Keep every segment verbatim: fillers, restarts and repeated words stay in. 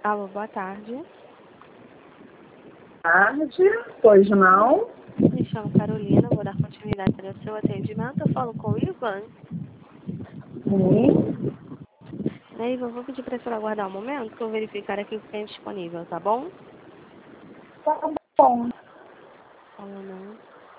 Alô, boa tarde. Tarde, pois não? Me chamo Carolina, vou dar continuidade ao seu atendimento. Eu falo com o Ivan. Sim. Né, Ivan, vou pedir para a senhora aguardar um momento que eu vou verificar aqui o que tem disponível, tá bom? Tá bom. Ou não.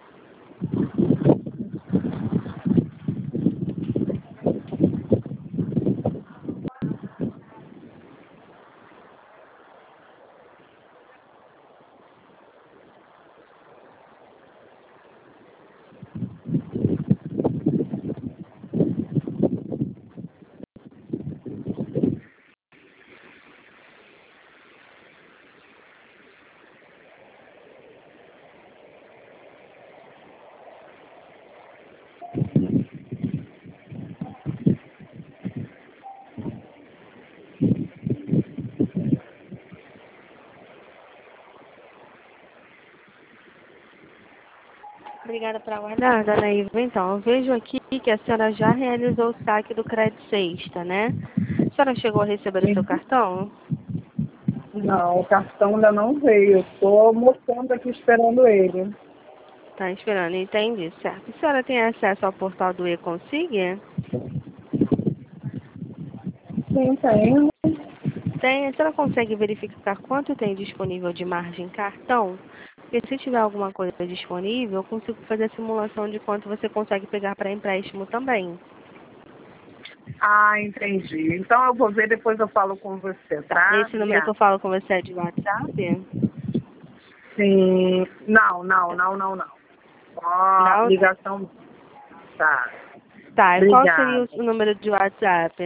Obrigada por aguardar, dona Iva. Então, eu vejo aqui que a senhora já realizou o saque do Crédito Sexta, né? A senhora chegou a receber o seu cartão? Não, o cartão ainda não veio. Estou mostrando aqui esperando ele. Tá esperando, entendi, certo. A senhora tem acesso ao portal do E-Consigue? Sim, tem. Tem, a senhora consegue verificar quanto tem disponível de margem cartão? Porque se tiver alguma coisa disponível, eu consigo fazer a simulação de quanto você consegue pegar para empréstimo também. Ah, entendi. Então eu vou ver, depois eu falo com você, Tá? tá? Esse número que eu Obrigada. falo com você é de WhatsApp? Sim. Não, não, Tá. não, não, não. Ó, Não? ligação. Tá. Tá, e qual seria Obrigada. o número de WhatsApp?